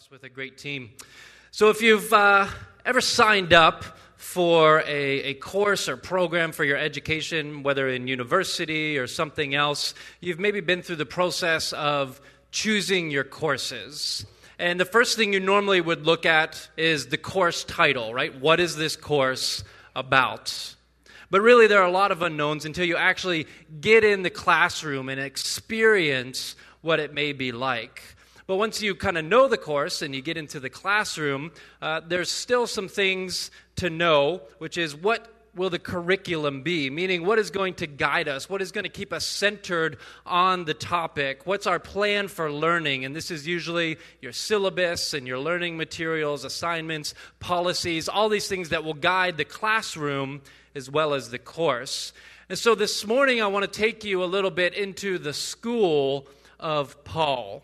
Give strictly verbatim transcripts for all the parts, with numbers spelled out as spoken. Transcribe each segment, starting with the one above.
Ross with a great team. So if you've uh, ever signed up for a, a course or program for your education, whether in university or something else, you've maybe been through the process of choosing your courses. And the first thing you normally would look at is the course title, right? What is this course about? But really there are a lot of unknowns until you actually get in the classroom and experience what it may be like. But once you kind of know the course and you get into the classroom, uh, there's still some things to know, which is what will the curriculum be? Meaning, what is going to guide us? What is going to keep us centered on the topic? What's our plan for learning? And this is usually your syllabus and your learning materials, assignments, policies, all these things that will guide the classroom as well as the course. And so this morning, I want to take you a little bit into the school of Paul.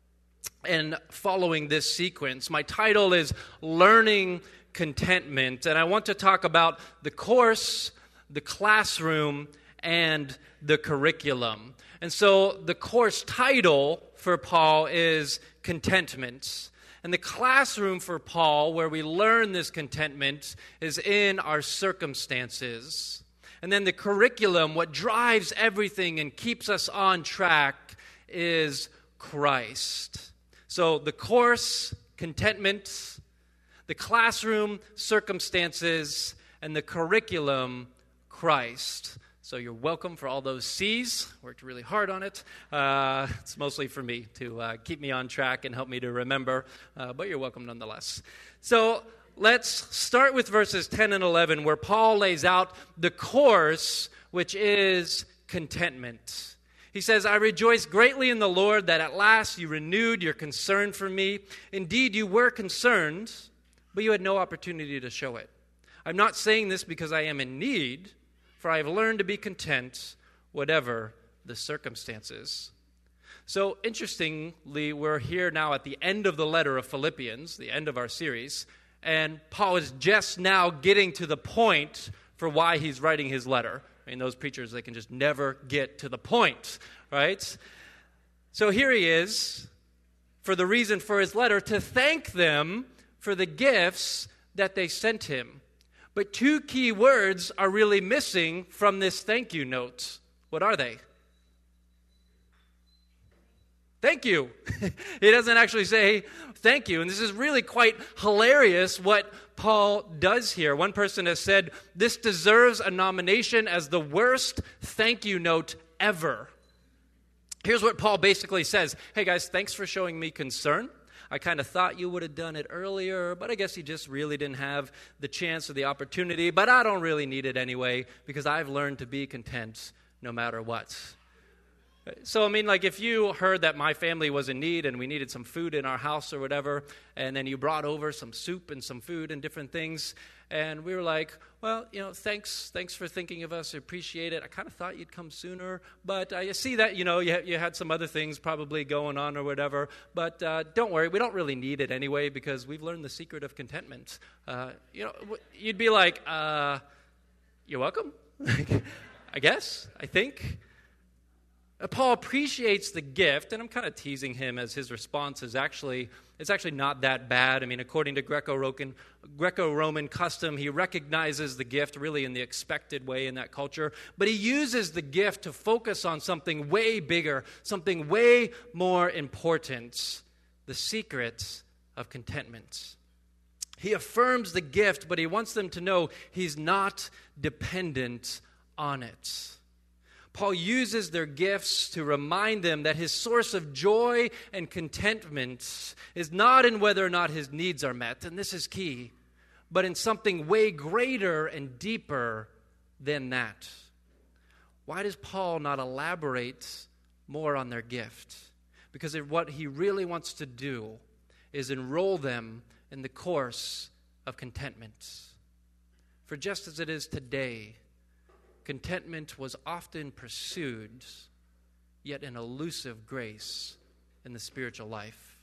And following this sequence, my title is Learning Contentment, and I want to talk about the course, the classroom, and the curriculum. And so the course title for Paul is Contentment. And the classroom for Paul, where we learn this contentment, is in our circumstances. And then the curriculum, what drives everything and keeps us on track, is Christ. So the course, contentment, the classroom, circumstances, and the curriculum, Christ. So you're welcome for all those C's. Worked really hard on it. Uh, it's mostly for me to uh, keep me on track and help me to remember, uh, but you're welcome nonetheless. So let's start with verses ten and eleven, where Paul lays out the course, which is contentment. He says, I rejoice greatly in the Lord that at last you renewed your concern for me. Indeed, you were concerned, but you had no opportunity to show it. I'm not saying this because I am in need, for I have learned to be content, whatever the circumstances. So, interestingly, we're here now at the end of the letter of Philippians, the end of our series, and Paul is just now getting to the point for why he's writing his letter. I mean, those preachers, they can just never get to the point, right? So here he is, for the reason for his letter, to thank them for the gifts that they sent him. But two key words are really missing from this thank you note. What are they? Thank you. He doesn't actually say thank you. And this is really quite hilarious what Paul does here. One person has said, this deserves a nomination as the worst thank you note ever. Here's what Paul basically says. Hey guys, thanks for showing me concern. I kind of thought you would have done it earlier, but I guess you just really didn't have the chance or the opportunity. But I don't really need it anyway, because I've learned to be content no matter what. So, I mean, like if you heard that my family was in need and we needed some food in our house or whatever, and then you brought over some soup and some food and different things, and we were like, well, you know, thanks thanks for thinking of us. I appreciate it. I kind of thought you'd come sooner, but I see that, you know, you, you had some other things probably going on or whatever, but uh, don't worry, we don't really need it anyway because we've learned the secret of contentment. Uh, you know, you'd be like, uh, you're welcome, I guess, I think. Paul appreciates the gift, and I'm kind of teasing him as his response is actually, it's actually not that bad. I mean, according to Greco-Roman, Greco-Roman custom, he recognizes the gift really in the expected way in that culture, but he uses the gift to focus on something way bigger, something way more important, the secret of contentment. He affirms the gift, but he wants them to know he's not dependent on it. Paul uses their gifts to remind them that his source of joy and contentment is not in whether or not his needs are met, and this is key, but in something way greater and deeper than that. Why does Paul not elaborate more on their gift? Because what he really wants to do is enroll them in the course of contentment. For just as it is today, contentment was often pursued, yet an elusive grace in the spiritual life.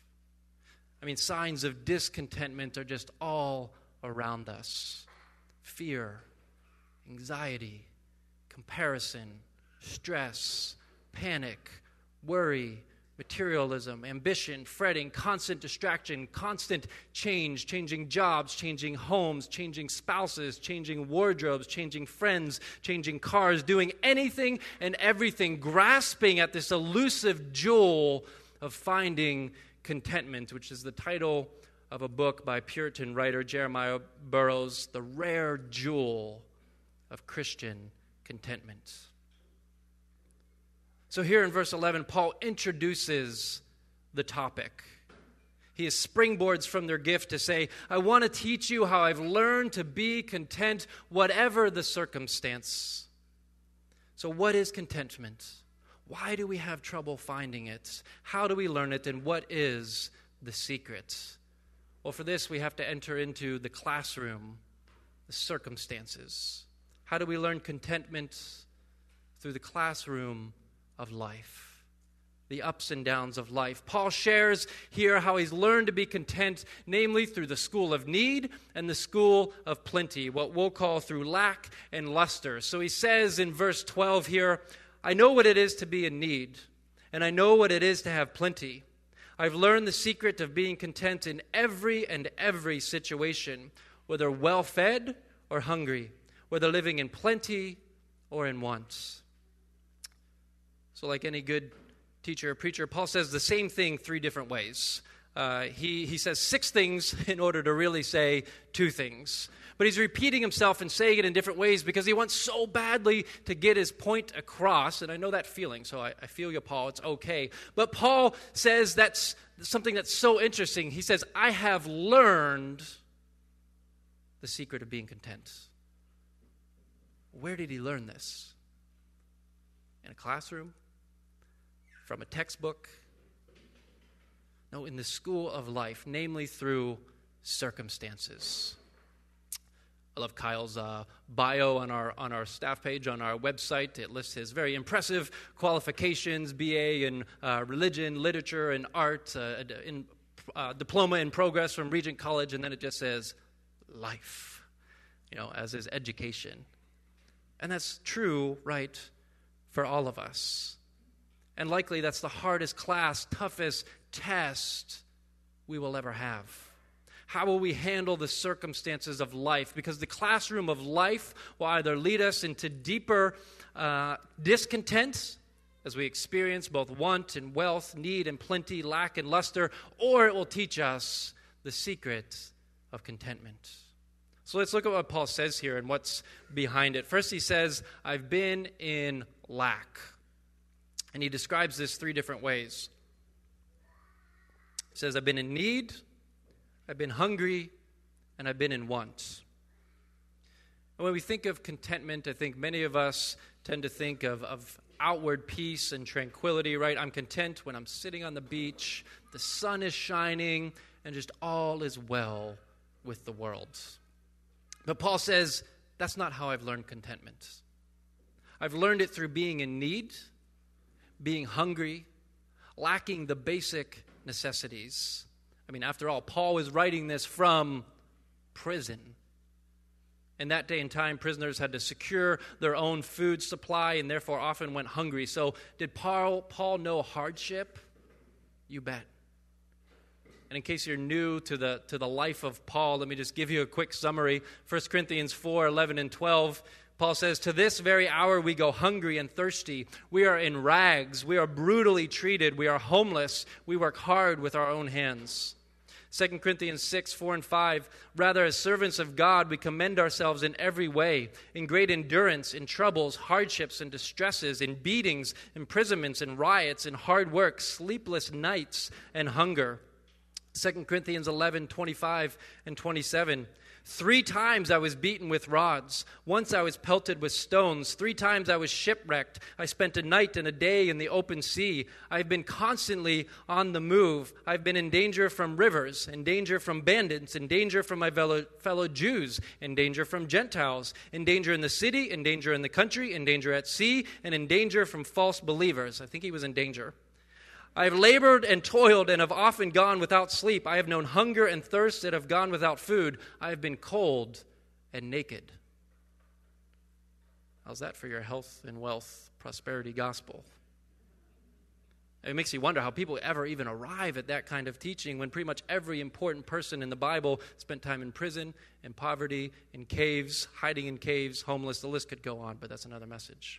I mean, signs of discontentment are just all around us. Fear, anxiety, comparison, stress, panic, worry, materialism, ambition, fretting, constant distraction, constant change, changing jobs, changing homes, changing spouses, changing wardrobes, changing friends, changing cars, doing anything and everything, grasping at this elusive jewel of finding contentment, which is the title of a book by Puritan writer Jeremiah Burroughs, The Rare Jewel of Christian Contentment. So here in verse eleven, Paul introduces the topic. He is springboards from their gift to say, I want to teach you how I've learned to be content whatever the circumstance. So what is contentment? Why do we have trouble finding it? How do we learn it? And what is the secret? Well, for this, we have to enter into the classroom, the circumstances. How do we learn contentment? Through the classroom of life, the ups and downs of life. Paul shares here how he's learned to be content, namely through the school of need and the school of plenty, what we'll call through lack and luster. So he says in verse twelve here, I know what it is to be in need, and I know what it is to have plenty. I've learned the secret of being content in every and every situation, whether well-fed or hungry, whether living in plenty or in want. So like any good teacher or preacher, Paul says the same thing three different ways. Uh, he, he says six things in order to really say two things. But he's repeating himself and saying it in different ways because he wants so badly to get his point across. And I know that feeling, so I, I feel you, Paul. It's okay. But Paul says that's something that's so interesting. He says, I have learned the secret of being content. Where did he learn this? In a classroom? From a textbook? No, in the school of life, namely through circumstances. I love Kyle's uh, bio on our on our staff page on our website. It lists his very impressive qualifications: B A in uh, religion, literature, and art, uh, in uh, diploma in progress from Regent College, and then it just says life, you know, as his education. And that's true, right, for all of us. And likely that's the hardest class, toughest test we will ever have. How will we handle the circumstances of life? Because the classroom of life will either lead us into deeper uh, discontent as we experience both want and wealth, need and plenty, lack and luster, or it will teach us the secret of contentment. So let's look at what Paul says here and what's behind it. First he says, I've been in lack. And he describes this three different ways. He says, I've been in need, I've been hungry, and I've been in want. And when we think of contentment, I think many of us tend to think of, of outward peace and tranquility, right? I'm content when I'm sitting on the beach, the sun is shining, and just all is well with the world. But Paul says, that's not how I've learned contentment. I've learned it through being in need, being hungry, lacking the basic necessities. I mean, after all, Paul was writing this from prison. In that day and time, prisoners had to secure their own food supply and therefore often went hungry. So did Paul, Paul know hardship? You bet. And in case you're new to the to the life of Paul, let me just give you a quick summary. First Corinthians four, eleven and twelve, Paul says, to this very hour we go hungry and thirsty. We are in rags. We are brutally treated. We are homeless. We work hard with our own hands. Second Corinthians six, four and five, rather as servants of God we commend ourselves in every way, in great endurance, in troubles, hardships, and distresses, in beatings, imprisonments, and riots, in hard work, sleepless nights, and hunger. Second Corinthians eleven, twenty-five and twenty-seven. Three times I was beaten with rods. Once I was pelted with stones. Three times I was shipwrecked. I spent a night and a day in the open sea. I've been constantly on the move. I've been in danger from rivers, in danger from bandits, in danger from my fellow, fellow Jews, in danger from Gentiles, in danger in the city, in danger in the country, in danger at sea, and in danger from false believers. I think he was in danger. I have labored and toiled and have often gone without sleep. I have known hunger and thirst and have gone without food. I have been cold and naked. How's that for your health and wealth prosperity gospel? It makes you wonder how people ever even arrive at that kind of teaching when pretty much every important person in the Bible spent time in prison, in poverty, in caves, hiding in caves, homeless. The list could go on, but that's another message.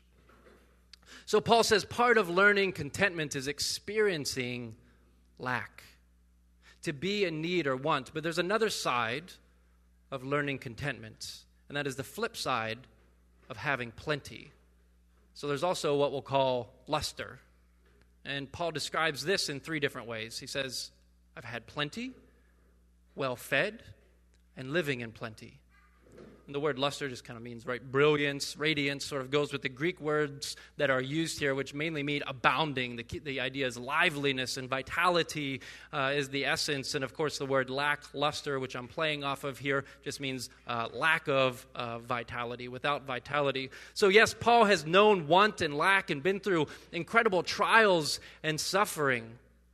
So Paul says part of learning contentment is experiencing lack, to be in need or want. But there's another side of learning contentment, and that is the flip side of having plenty. So there's also what we'll call luster. And Paul describes this in three different ways. He says, I've had plenty, well fed, and living in plenty. And the word luster just kind of means, right, brilliance, radiance, sort of goes with the Greek words that are used here, which mainly mean abounding. The, the idea is liveliness and vitality uh, is the essence. And, of course, the word lackluster, which I'm playing off of here, just means uh, lack of uh, vitality, without vitality. So, yes, Paul has known want and lack and been through incredible trials and suffering.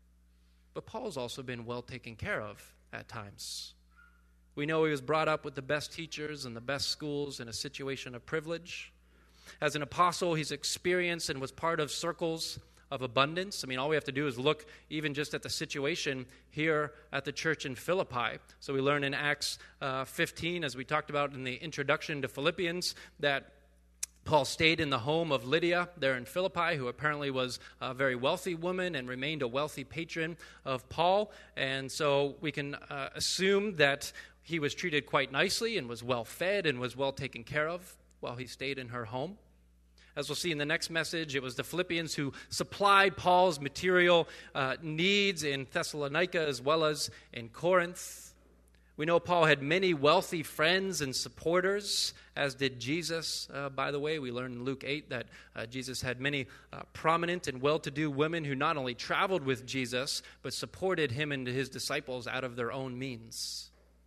But Paul's also been well taken care of at times. We know he was brought up with the best teachers and the best schools in a situation of privilege. As an apostle, he's experienced and was part of circles of abundance. I mean, all we have to do is look even just at the situation here at the church in Philippi. So we learn in Acts uh, fifteen, as we talked about in the introduction to Philippians, that Paul stayed in the home of Lydia there in Philippi, who apparently was a very wealthy woman and remained a wealthy patron of Paul. And so we can uh, assume that he was treated quite nicely and was well fed and was well taken care of while he stayed in her home. As we'll see in the next message, it was the Philippians who supplied Paul's material uh, needs in Thessalonica as well as in Corinth. We know Paul had many wealthy friends and supporters, as did Jesus. Uh, by the way, we learn in Luke eight that uh, Jesus had many uh, prominent and well-to-do women who not only traveled with Jesus, but supported him and his disciples out of their own means.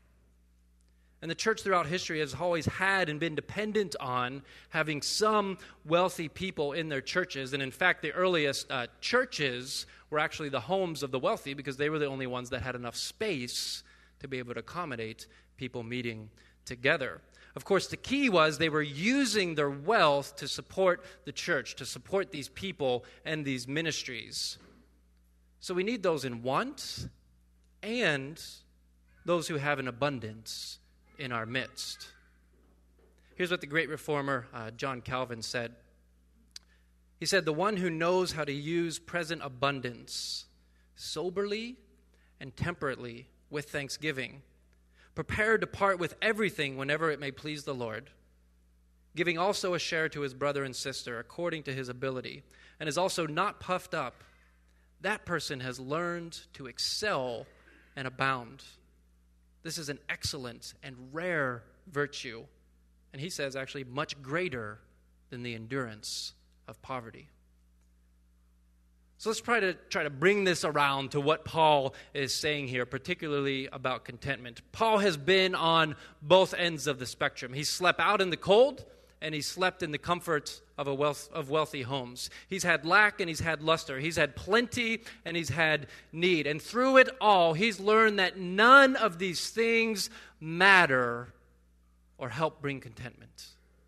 And the church throughout history has always had and been dependent on having some wealthy people in their churches. And in fact, the earliest uh, churches were actually the homes of the wealthy because they were the only ones that had enough space to be able to accommodate people meeting together. Of course, the key was they were using their wealth to support the church, to support these people and these ministries. So we need those in want and those who have an abundance in our midst. Here's what the great reformer uh, John Calvin said. He said, "The one who knows how to use present abundance soberly and temperately with thanksgiving, prepared to part with everything whenever it may please the Lord, giving also a share to his brother and sister according to his ability, and is also not puffed up, that person has learned to excel and abound. This is an excellent and rare virtue, and he says actually much greater than the endurance of poverty." So let's try to try to bring this around to what Paul is saying here, particularly about contentment. Paul has been on both ends of the spectrum. He slept out in the cold, and he slept in the comfort of a wealth of wealthy homes. He's had lack and he's had luster. He's had plenty and he's had need. And through it all, he's learned that none of these things matter or help bring contentment.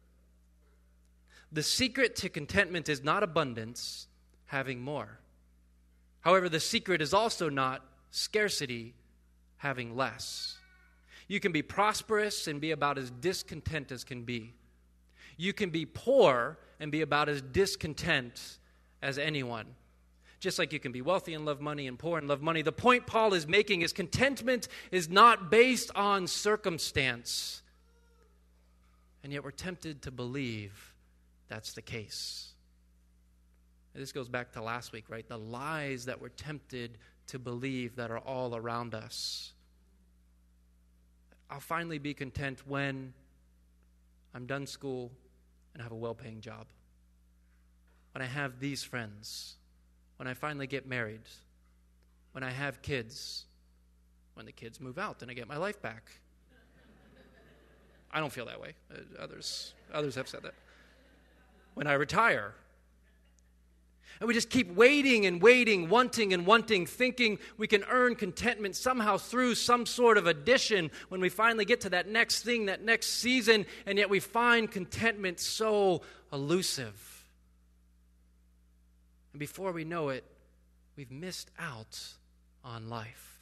The secret to contentment is not abundance, having more. However, the secret is also not scarcity, having less. You can be prosperous and be about as discontent as can be. You can be poor and be about as discontent as anyone. Just like you can be wealthy and love money and poor and love money. The point Paul is making is contentment is not based on circumstance. And yet we're tempted to believe that's the case. This goes back to last week, right? The lies that we're tempted to believe that are all around us. I'll finally be content when I'm done school and have a well-paying job. When I have these friends. When I finally get married. When I have kids. When the kids move out and I get my life back. I don't feel that way. Uh, others, others have said that. When I retire. And we just keep waiting and waiting, wanting and wanting, thinking we can earn contentment somehow through some sort of addition when we finally get to that next thing, that next season, and yet we find contentment so elusive. And before we know it, we've missed out on life.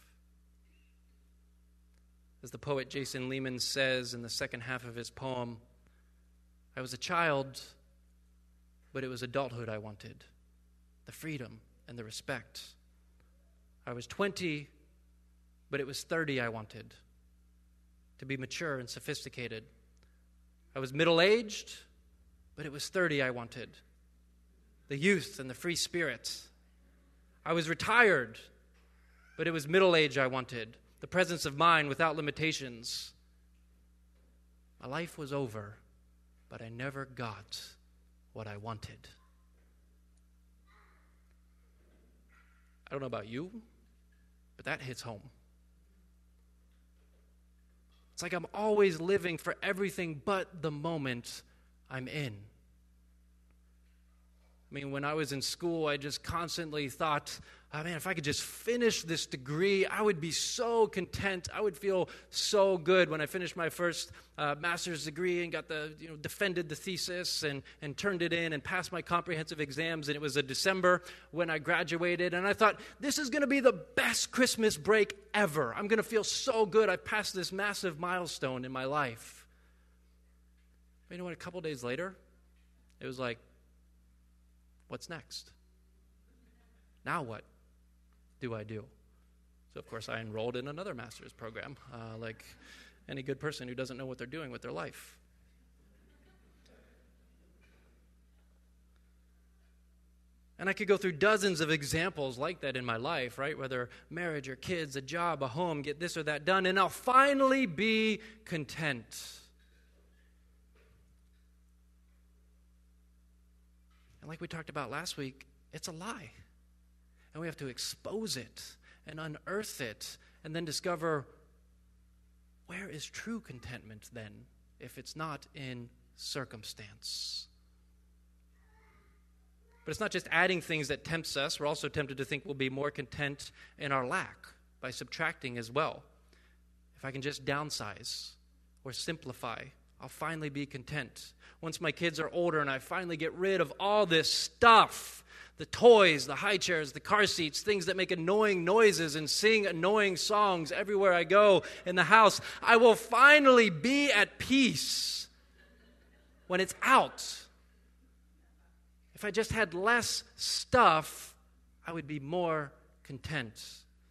As the poet Jason Lehman says in the second half of his poem, I was a child, but it was adulthood I wanted, the freedom and the respect. I was twenty, but it was thirty I wanted, to be mature and sophisticated. I was middle-aged, but it was thirty I wanted, the youth and the free spirit. I was retired, but it was middle age I wanted, the presence of mind without limitations. My life was over, but I never got what I wanted. I don't know about you, but that hits home. It's like I'm always living for everything but the moment I'm in. I mean, when I was in school, I just constantly thought, oh, man, if I could just finish this degree, I would be so content. I would feel so good when I finished my first uh, master's degree and got the, you know, defended the thesis and, and turned it in and passed my comprehensive exams. And it was a December when I graduated. And I thought, this is going to be the best Christmas break ever. I'm going to feel so good. I've passed this massive milestone in my life. But you know what? A couple days later, it was like, what's next? Now what do I do? So, of course, I enrolled in another master's program, uh, like any good person who doesn't know what they're doing with their life. And I could go through dozens of examples like that in my life, right? Whether marriage or kids, a job, a home, get this or that done, and I'll finally be content. And like we talked about last week, it's a lie. And we have to expose it and unearth it and then discover, where is true contentment then if it's not in circumstance? But it's not just adding things that tempts us. We're also tempted to think we'll be more content in our lack by subtracting as well. If I can just downsize or simplify, I'll finally be content. Once my kids are older and I finally get rid of all this stuff, the toys, the high chairs, the car seats, things that make annoying noises and sing annoying songs everywhere I go in the house, I will finally be at peace when it's out. If I just had less stuff, I would be more content.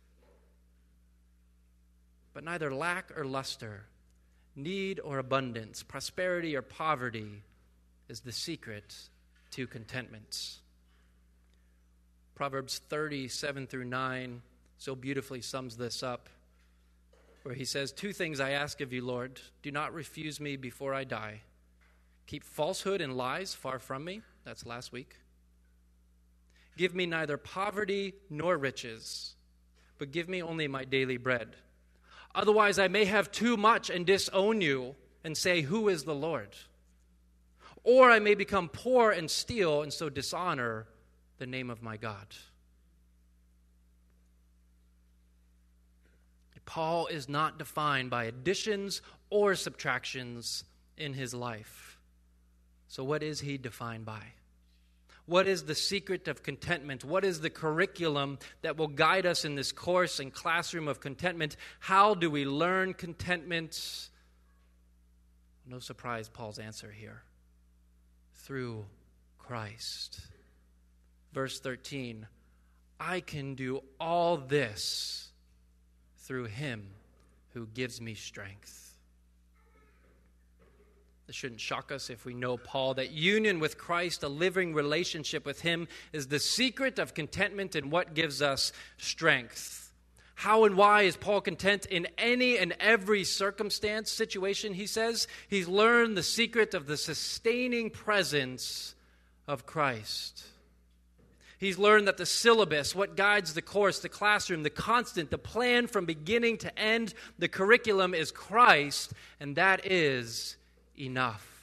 But neither lack or luster, need or abundance, prosperity or poverty is the secret to contentment. Proverbs thirty, seven through nine so beautifully sums this up, where he says, two things I ask of you, Lord. Do not refuse me before I die. Keep falsehood and lies far from me. That's last week. Give me neither poverty nor riches, but give me only my daily bread. Otherwise, I may have too much and disown you and say, who is the Lord? Or I may become poor and steal and so dishonor the name of my God. Paul is not defined by additions or subtractions in his life. So what is he defined by? What is the secret of contentment? What is the curriculum that will guide us in this course and classroom of contentment? How do we learn contentment? No surprise, Paul's answer here. Through Christ. Verse thirteen, I can do all this through him who gives me strength. This shouldn't shock us if we know Paul, that union with Christ, a living relationship with him, is the secret of contentment and what gives us strength. How and why is Paul content in any and every circumstance, situation, he says? He's learned the secret of the sustaining presence of Christ. He's learned that the syllabus, what guides the course, the classroom, the constant, the plan from beginning to end, the curriculum is Christ, and that is enough.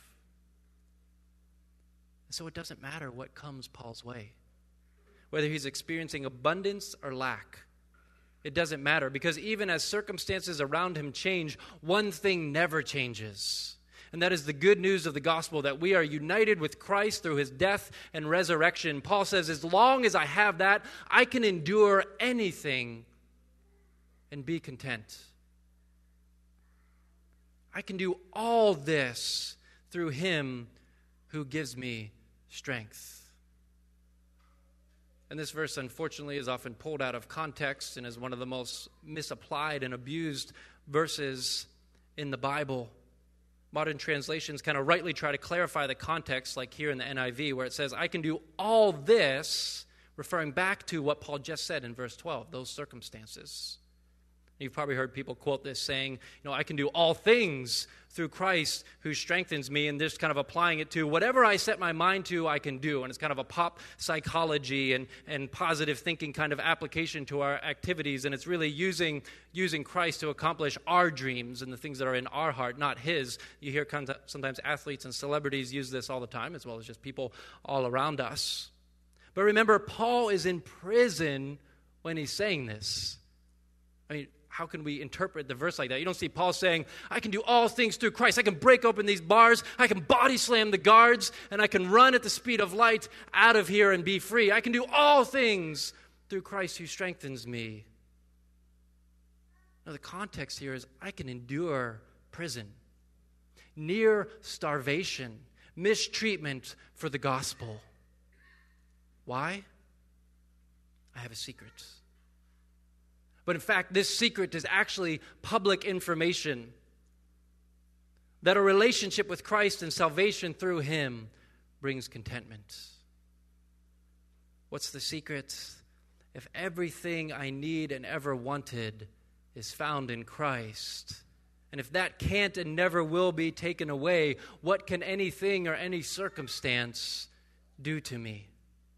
So it doesn't matter what comes Paul's way, whether he's experiencing abundance or lack. It doesn't matter, because even as circumstances around him change, one thing never changes, And that is the good news of the gospel, that we are united with Christ through his death and resurrection. Paul says, as long as I have that, I can endure anything and be content. I can do all this through him who gives me strength. And this verse, unfortunately, is often pulled out of context and is one of the most misapplied and abused verses in the Bible. Modern translations kind of rightly try to clarify the context, like here in the N I V, where it says, I can do all this, referring back to what Paul just said in verse twelve, those circumstances. You've probably heard people quote this saying, you know, I can do all things through Christ who strengthens me, and just kind of applying it to whatever I set my mind to, I can do. And it's kind of a pop psychology and, and positive thinking kind of application to our activities, and it's really using, using Christ to accomplish our dreams and the things that are in our heart, not his. You hear sometimes athletes and celebrities use this all the time, as well as just people all around us. But remember, Paul is in prison when he's saying this. I mean, how can we interpret the verse like that? You don't see Paul saying, I can do all things through Christ. I can break open these bars. I can body slam the guards. And I can run at the speed of light out of here and be free. I can do all things through Christ who strengthens me. Now, the context here is I can endure prison, near starvation, mistreatment for the gospel. Why? I have a secret. But in fact, this secret is actually public information that a relationship with Christ and salvation through him brings contentment. What's the secret? If everything I need and ever wanted is found in Christ, and if that can't and never will be taken away, what can anything or any circumstance do to me?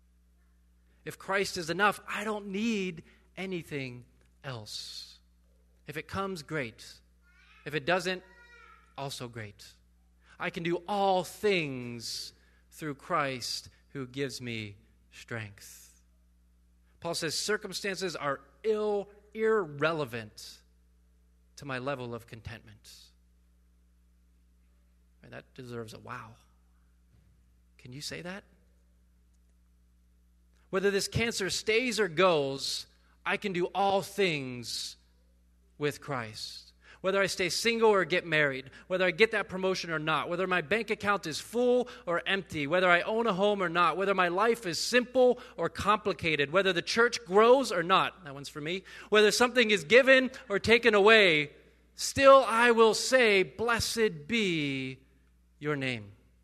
If Christ is enough, I don't need anything else. If it comes, great. If it doesn't, also great. I can do all things through Christ who gives me strength. Paul says circumstances are ill, irrelevant to my level of contentment. And that deserves a wow. Can you say that? Whether this cancer stays or goes, I can do all things with Christ. Whether I stay single or get married, whether I get that promotion or not, whether my bank account is full or empty, whether I own a home or not, whether my life is simple or complicated, whether the church grows or not, that one's for me, whether something is given or taken away, still I will say, blessed be your name.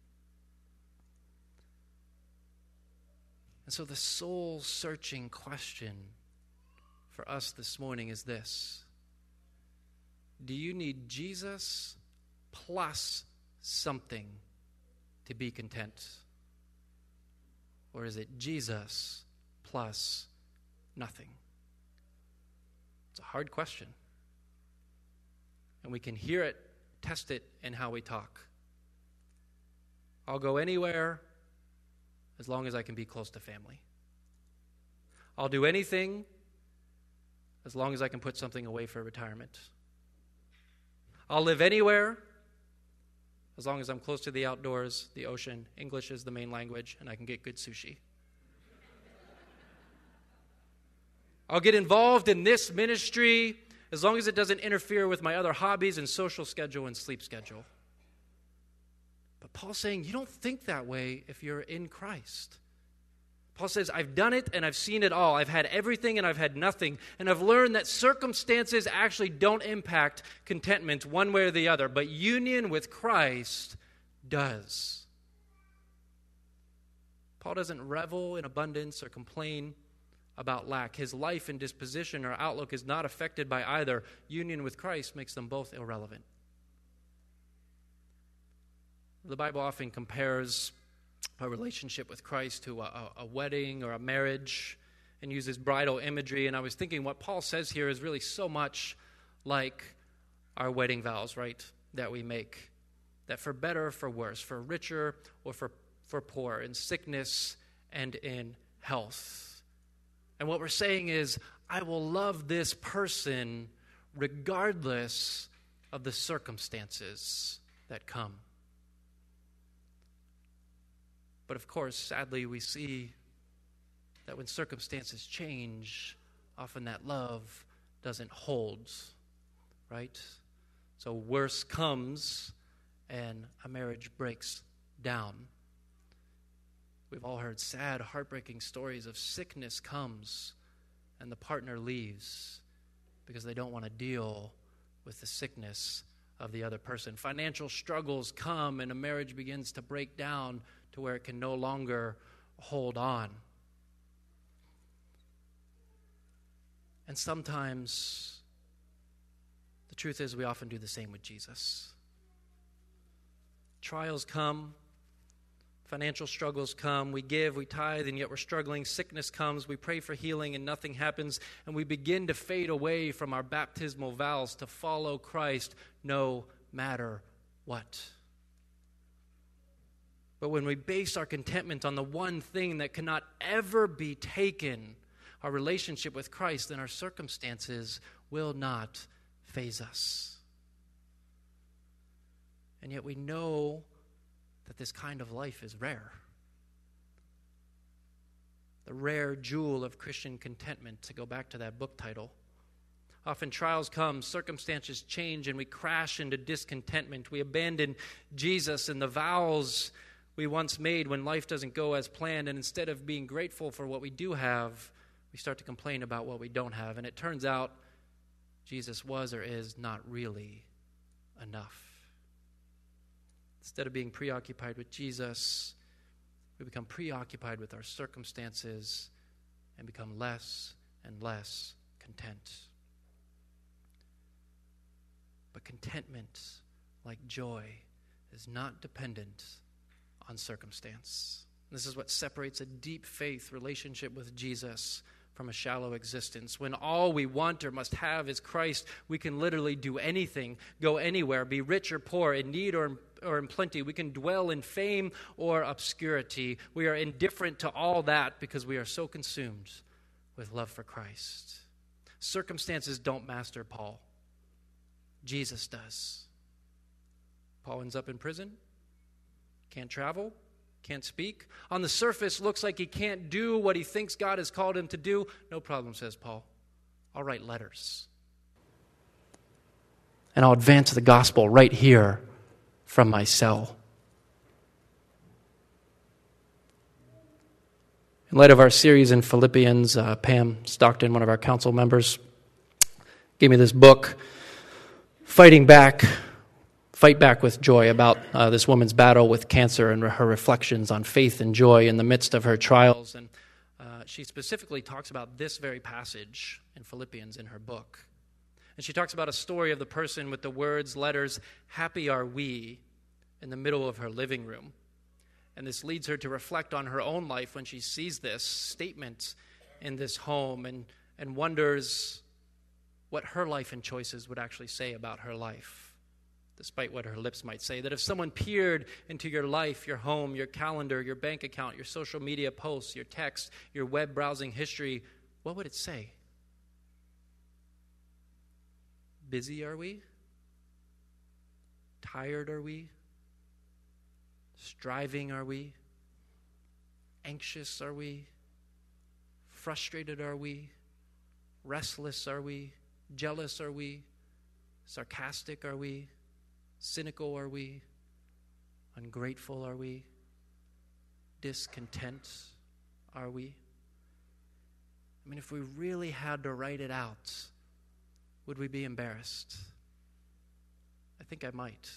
And so the soul-searching question for us this morning is this: do you need Jesus plus something to be content? Or is it Jesus plus nothing? It's a hard question. And we can hear it, test it in how we talk. I'll go anywhere as long as I can be close to family. I'll do anything as long as I can put something away for retirement. I'll live anywhere as long as I'm close to the outdoors, the ocean, English is the main language, and I can get good sushi. I'll get involved in this ministry as long as it doesn't interfere with my other hobbies and social schedule and sleep schedule. But Paul's saying you don't think that way if you're in Christ. Paul says, I've done it and I've seen it all. I've had everything and I've had nothing. And I've learned that circumstances actually don't impact contentment one way or the other, but union with Christ does. Paul doesn't revel in abundance or complain about lack. His life and disposition or outlook is not affected by either. Union with Christ makes them both irrelevant. The Bible often compares a relationship with Christ to a, a wedding or a marriage and uses bridal imagery. And I was thinking what Paul says here is really so much like our wedding vows, right, that we make. That for better or for worse, for richer or for, for poor, in sickness and in health. And what we're saying is, I will love this person regardless of the circumstances that come. But of course, sadly, we see that when circumstances change, often that love doesn't hold, right? So worse comes and a marriage breaks down. We've all heard sad, heartbreaking stories of sickness comes and the partner leaves because they don't want to deal with the sickness of the other person. Financial struggles come and a marriage begins to break down to where it can no longer hold on. And sometimes, the truth is, we often do the same with Jesus. Trials come, financial struggles come, we give, we tithe, and yet we're struggling. Sickness comes, we pray for healing, and nothing happens, and we begin to fade away from our baptismal vows to follow Christ no matter what. But when we base our contentment on the one thing that cannot ever be taken, our relationship with Christ, then our circumstances will not faze us. And yet we know that this kind of life is rare. The rare jewel of Christian contentment, to go back to that book title. Often trials come, circumstances change, and we crash into discontentment. We abandon Jesus and the vows we once made when life doesn't go as planned, and instead of being grateful for what we do have, we start to complain about what we don't have. And it turns out Jesus was or is not really enough. Instead of being preoccupied with Jesus, we become preoccupied with our circumstances and become less and less content. But contentment, like joy, is not dependent on circumstance. This is what separates a deep faith relationship with Jesus from a shallow existence. When all we want or must have is Christ, we can literally do anything, go anywhere, be rich or poor, in need or in, or in plenty. We can dwell in fame or obscurity. We are indifferent to all that because we are so consumed with love for Christ. Circumstances don't master Paul. Jesus does. Paul ends up in prison, can't travel, can't speak. On the surface, looks like he can't do what he thinks God has called him to do. No problem, says Paul. I'll write letters. And I'll advance the gospel right here from my cell. In light of our series in Philippians, uh, Pam Stockton, one of our council members, gave me this book, Fighting Back, Fight Back with Joy, about uh, this woman's battle with cancer and her reflections on faith and joy in the midst of her trials. And uh, she specifically talks about this very passage in Philippians in her book. And she talks about a story of the person with the words, letters, "Happy are we," in the middle of her living room. And this leads her to reflect on her own life when she sees this statement in this home and, and wonders what her life and choices would actually say about her life, despite what her lips might say. That if someone peered into your life, your home, your calendar, your bank account, your social media posts, your text, your web browsing history, what would it say? Busy are we? Tired are we? Striving are we? Anxious are we? Frustrated are we? Restless are we? Jealous are we? Sarcastic are we? Cynical are we? Ungrateful are we? Discontent are we? I mean, if we really had to write it out, would we be embarrassed? I think I might.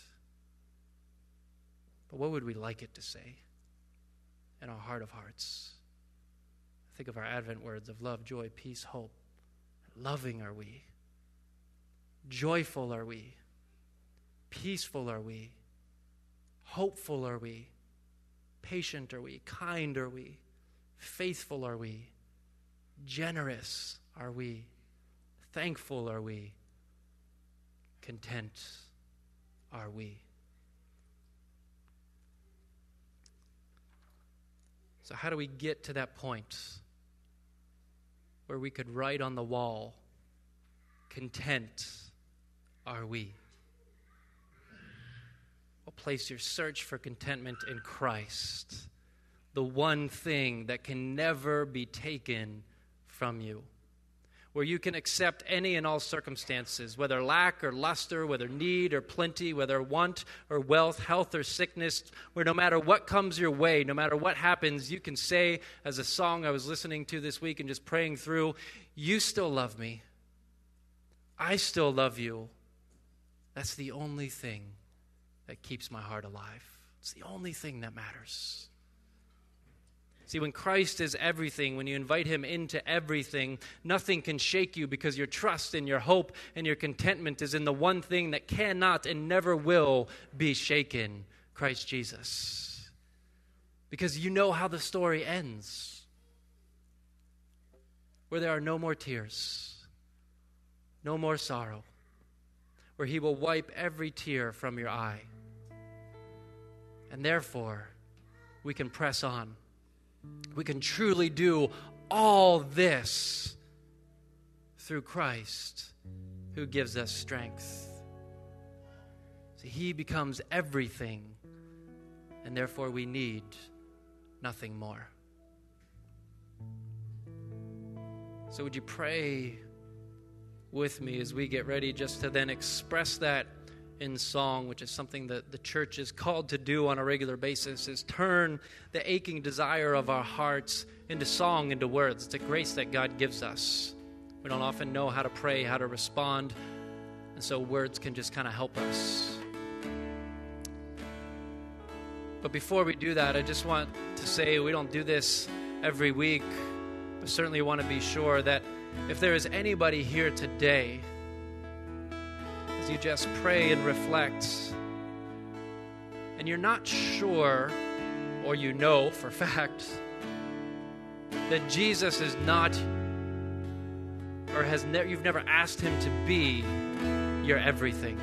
But what would we like it to say in our heart of hearts? Think of our Advent words of love, joy, peace, hope. Loving are we? Joyful are we? Peaceful are we? Hopeful are we? Patient are we? Kind are we? Faithful are we? Generous are we? Thankful are we? Content are we? So how do we get to that point where we could write on the wall, content are we? Well, place your search for contentment in Christ. the one thing that can never be taken from you, where you can accept any and all circumstances, whether lack or luster, whether need or plenty, whether want or wealth, health or sickness, where no matter what comes your way, no matter what happens, you can say, as a song I was listening to this week and just praying through, you still love me. I still love you. That's the only thing that keeps my heart alive. It's the only thing that matters. See, when Christ is everything, when you invite him into everything, nothing can shake you because your trust and your hope and your contentment is in the one thing that cannot and never will be shaken, Christ Jesus. Because you know how the story ends, where there are no more tears, no more sorrow, where he will wipe every tear from your eye. And therefore, we can press on. We can truly do all this through Christ, who gives us strength. See, he becomes everything, and therefore we need nothing more. So would you pray with me as we get ready just to then express that in song, which is something that the church is called to do on a regular basis, is turn the aching desire of our hearts into song, into words. It's a grace that God gives us. We don't often know how to pray, how to respond, and so words can just kind of help us. But before we do that, I just want to say we don't do this every week, but certainly want to be sure that if there is anybody here today, you just pray and reflect, and you're not sure, or you know for fact, that Jesus is not, or has ne- you've never asked him to be your everything.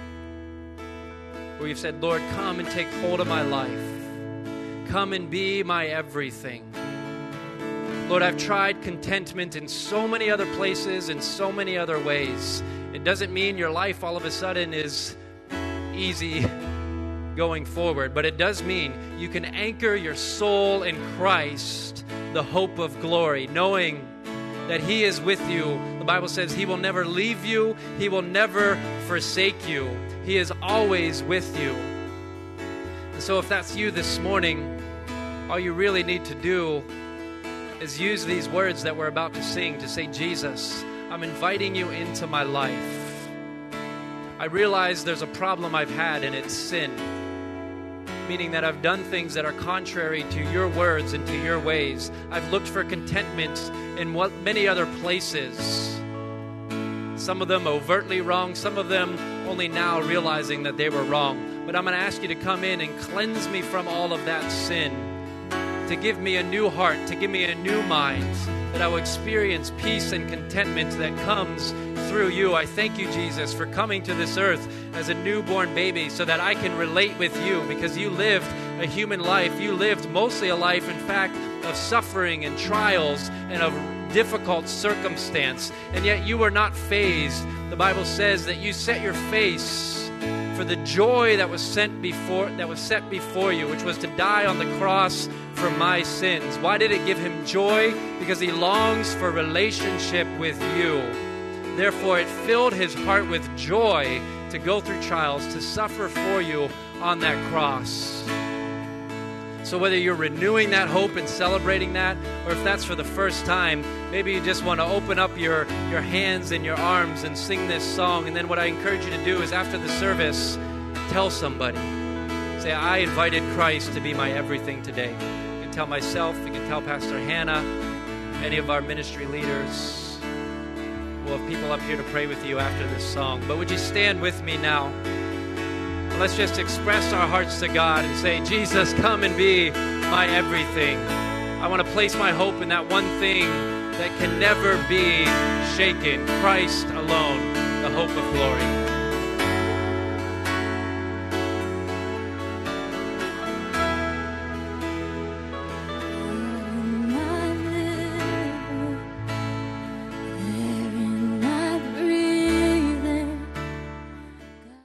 Where you've said, Lord, come and take hold of my life. Come and be my everything. Lord, I've tried contentment in so many other places, in so many other ways. It doesn't mean your life all of a sudden is easy going forward, but it does mean you can anchor your soul in Christ, the hope of glory, knowing that he is with you. The Bible says he will never leave you, he will never forsake you. He is always with you. And so if that's you this morning, all you really need to do is use these words that we're about to sing to say, Jesus, I'm inviting you into my life. I realize there's a problem I've had, and it's sin. Meaning that I've done things that are contrary to your words and to your ways. I've looked for contentment in what many other places. Some of them overtly wrong, some of them only now realizing that they were wrong. But I'm going to ask you to come in and cleanse me from all of that sin, to give me a new heart, to give me a new mind, that I will experience peace and contentment that comes through you. I thank you, Jesus, for coming to this earth as a newborn baby so that I can relate with you, because you lived a human life. You lived mostly a life, in fact, of suffering and trials and of difficult circumstance, and yet you were not fazed. The Bible says that you set your face for the joy that was sent before that was set before you, which was to die on the cross for my sins. Why did it give him joy? Because he longs for relationship with you. Therefore, it filled his heart with joy to go through trials, to suffer for you on that cross. So whether you're renewing that hope and celebrating that, or if that's for the first time, maybe you just want to open up your, your hands and your arms and sing this song. And then what I encourage you to do is after the service, tell somebody. Say, I invited Christ to be my everything today. You can tell myself, you can tell Pastor Hannah, any of our ministry leaders. We'll have people up here to pray with you after this song. But would you stand with me now? Let's just express our hearts to God and say, Jesus, come and be my everything. I want to place my hope in that one thing that can never be shaken, Christ alone, the hope of glory.